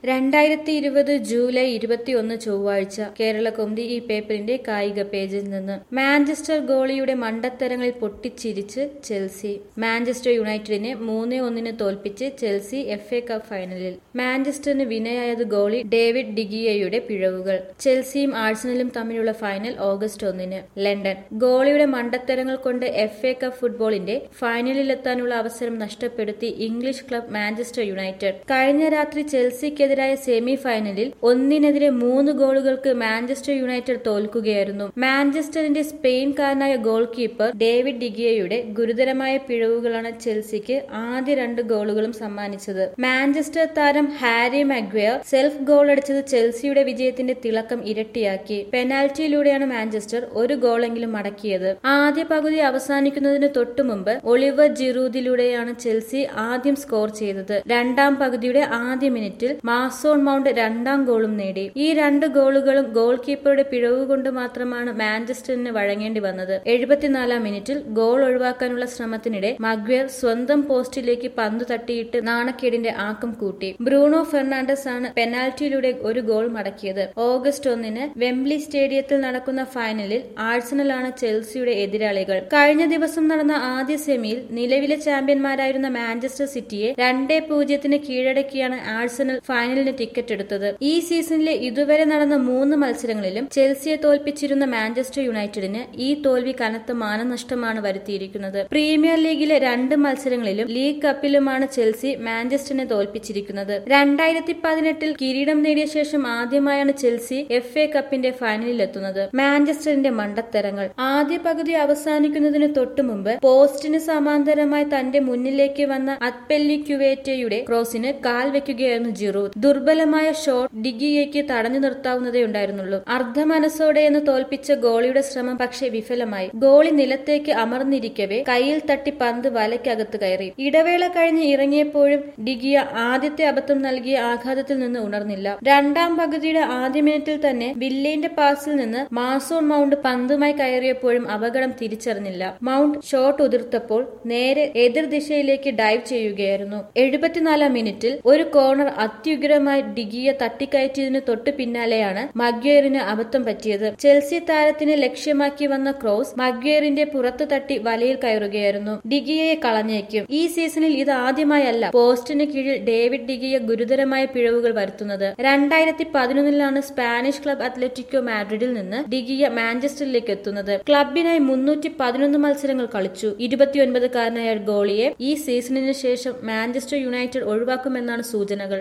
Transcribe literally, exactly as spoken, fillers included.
രണ്ടായിരത്തി ഇരുപത് ജൂലൈ ഇരുപത്തിയൊന്ന് ചൊവ്വാഴ്ച കേരളകൗമുദി ഈ പേപ്പറിന്റെ കായിക പേജിൽ നിന്ന് മാഞ്ചസ്റ്റർ ഗോളിയുടെ മണ്ടത്തരങ്ങളിൽ പൊട്ടിച്ചിരിച്ച് ചെൽസി. മാഞ്ചസ്റ്റർ യുണൈറ്റഡിനെ മൂന്ന് ഒന്നിന് തോൽപ്പിച്ച് ചെൽസി എഫ് എ കപ്പ് ഫൈനലിൽ. മാഞ്ചസ്റ്ററിന് വിനയായത് ഗോളി ഡേവിഡ് ഡിഗിയയുടെ പിഴവുകൾ. ചെൽസിയും ആഴ്സണലും തമ്മിലുള്ള ഫൈനൽ ഓഗസ്റ്റ് ഒന്നിന് ലണ്ടൻ. ഗോളിയുടെ മണ്ടത്തരങ്ങൾ കൊണ്ട് എഫ് എ കപ്പ് ഫുട്ബോളിന്റെ ഫൈനലിലെത്താനുള്ള അവസരം നഷ്ടപ്പെടുത്തി ഇംഗ്ലീഷ് ക്ലബ് മാഞ്ചസ്റ്റർ യുണൈറ്റഡ്. കഴിഞ്ഞ രാത്രി ചെൽസിക്ക് ായ സെമി ഫൈനലിൽ ഒന്നിനെതിരെ മൂന്ന് ഗോളുകൾക്ക് മാഞ്ചസ്റ്റർ യുണൈറ്റഡ് തോൽക്കുകയായിരുന്നു. മാഞ്ചസ്റ്ററിന്റെ സ്പെയിൻകാരനായ ഗോൾ കീപ്പർ ഡേവിഡ് ഡിഗിയയുടെ ഗുരുതരമായ പിഴവുകളാണ് ചെൽസിക്ക് ആദ്യ രണ്ട് ഗോളുകളും സമ്മാനിച്ചത്. മാഞ്ചസ്റ്റർ താരം ഹാരി മാഗ്വയർ സെൽഫ് ഗോളടിച്ചത് ചെൽസിയുടെ വിജയത്തിന്റെ തിളക്കം ഇരട്ടിയാക്കി. പെനാൽറ്റിയിലൂടെയാണ് മാഞ്ചസ്റ്റർ ഒരു ഗോളെങ്കിലും മടക്കിയത്. ആദ്യ പകുതി അവസാനിക്കുന്നതിന് തൊട്ടുമുമ്പ് ഒളിവർ ജിറൂദിലൂടെയാണ് ചെൽസി ആദ്യം സ്കോർ ചെയ്തത്. രണ്ടാം പകുതിയുടെ ആദ്യ മിനിറ്റിൽ മാസോൺ മൗണ്ട് രണ്ടാം ഗോളും നേടി. ഈ രണ്ട് ഗോളുകളും ഗോൾ കീപ്പറുടെ പിഴവ് കൊണ്ട് മാത്രമാണ് മാഞ്ചസ്റ്ററിന് വഴങ്ങേണ്ടി വന്നത്. എഴുപത്തിനാലാം മിനിറ്റിൽ ഗോൾ ഒഴിവാക്കാനുള്ള ശ്രമത്തിനിടെ മഗ്വയർ സ്വന്തം പോസ്റ്റിലേക്ക് പന്ത് തട്ടിയിട്ട് നാണക്കേടിന്റെ ആക്കം കൂട്ടി. ബ്രൂണോ ഫെർണാണ്ടസ് ആണ് പെനാൽറ്റിയിലൂടെ ഒരു ഗോൾ മടക്കിയത്. ഓഗസ്റ്റ് ഒന്നിന് വെംബ്ലി സ്റ്റേഡിയത്തിൽ നടക്കുന്ന ഫൈനലിൽ ആഴ്സണലാണ് ചെൽസിയുടെ എതിരാളികൾ. കഴിഞ്ഞ ദിവസം നടന്ന ആദ്യ സെമിയിൽ നിലവിലെ ചാമ്പ്യന്മാരായിരുന്ന മാഞ്ചസ്റ്റർ സിറ്റിയെ രണ്ടേ പൂജ്യത്തിന് കീഴടക്കിയാണ് ആഴ്സണൽ ഫൈനലിന് ടിക്കറ്റ് എടുത്തത്. ഈ സീസണിലെ ഇതുവരെ നടന്ന മൂന്ന് മത്സരങ്ങളിലും ചെൽസിയെ തോൽപ്പിച്ചിരുന്ന മാഞ്ചസ്റ്റർ യുണൈറ്റഡിന് ഈ തോൽവി കനത്ത മാനനഷ്ടമാണ് വരുത്തിയിരിക്കുന്നത്. പ്രീമിയർ ലീഗിലെ രണ്ട് മത്സരങ്ങളിലും ലീഗ് കപ്പിലുമാണ് ചെൽസി മാഞ്ചസ്റ്ററിനെ തോൽപ്പിച്ചിരിക്കുന്നത്. രണ്ടായിരത്തി പതിനെട്ടിൽ കിരീടം നേടിയ ശേഷം ആദ്യമായാണ് ചെൽസി എഫ് എ കപ്പിന്റെ ഫൈനലിലെത്തുന്നത്. മാഞ്ചസ്റ്ററിന്റെ മണ്ടത്തരങ്ങൾ. ആദ്യ പകുതി അവസാനിക്കുന്നതിന് തൊട്ടുമുമ്പ് പോസ്റ്റിന് സമാന്തരമായി തന്റെ മുന്നിലേക്ക് വന്ന അത്പെല്ലിക്യുവേറ്റയുടെ ക്രോസിന് കാൽ വെക്കുകയായിരുന്നു ജിറൂദ്. ദുർബലമായ ഷോട്ട് ഡിഗിയയ്ക്ക് തടഞ്ഞു നിർത്താവുന്നതേ ഉണ്ടായിരുന്നുള്ളൂ. അർദ്ധമനസ്സോടെയെന്ന് തോൽപ്പിച്ച ഗോളിയുടെ ശ്രമം പക്ഷേ വിഫലമായി. ഗോളി നിലത്തേക്ക് അമർന്നിരിക്കവേ കൈയിൽ തട്ടി പന്ത് വലയ്ക്കകത്ത് കയറി. ഇടവേള കഴിഞ്ഞ് ഇറങ്ങിയപ്പോഴും ഡിഗിയ ആദ്യത്തെ അബദ്ധം നൽകിയ ആഘാതത്തിൽ നിന്ന് ഉണർന്നില്ല. രണ്ടാം പകുതിയുടെ ആദ്യ മിനിറ്റിൽ തന്നെ വില്ലേന്റെ പാസിൽ നിന്ന് മാസോൺ മൗണ്ട് പന്തുമായി കയറിയപ്പോഴും അപകടം തിരിച്ചറിഞ്ഞില്ല. മൗണ്ട് ഷോട്ട് ഉതിർത്തപ്പോൾ നേരെ എതിർ ദിശയിലേക്ക് ഡൈവ് ചെയ്യുകയായിരുന്നു. എഴുപത്തിനാലാം മിനിറ്റിൽ ഒരു കോർണർ അത്യുഗ്രമായി ഡിഗിയ തട്ടിക്കയറ്റിയതിന് തൊട്ടു പിന്നാലെയാണ് മഗ്വയറിന് അബദ്ധം പറ്റിയത്. ചെൽസി താരത്തിനെ ലക്ഷ്യമാക്കി വന്ന ക്രോസ് മഗ്വയറിന്റെ പുറത്തു തട്ടി വലയിൽ കയറുകയായിരുന്നു. ഡിഗിയയെ കളഞ്ഞേക്കും. ഈ സീസണിൽ ഇത് ആദ്യമായല്ല പോസ്റ്റിന് കീഴിൽ ഡേവിഡ് ഡിഗിയ ഗുരുതരമായ പിഴവുകൾ വരുത്തുന്നത്. രണ്ടായിരത്തി പതിനൊന്നിലാണ് സ്പാനിഷ് ക്ലബ് അത്ലറ്റിക്കോ മാഡ്രിഡിൽ നിന്ന് ഡിഗിയ മാഞ്ചസ്റ്ററിലേക്ക് എത്തുന്നത്. ക്ലബിനായി മുന്നൂറ്റി പതിനൊന്ന് മത്സരങ്ങൾ കളിച്ചു. ഇരുപത്തിയൊൻപതുകാരനായ ഗോളിയെ ഈ സീസണിന് ശേഷം മാഞ്ചസ്റ്റർ യുണൈറ്റഡ് ഒഴിവാക്കുമെന്നാണ് സൂചനകൾ.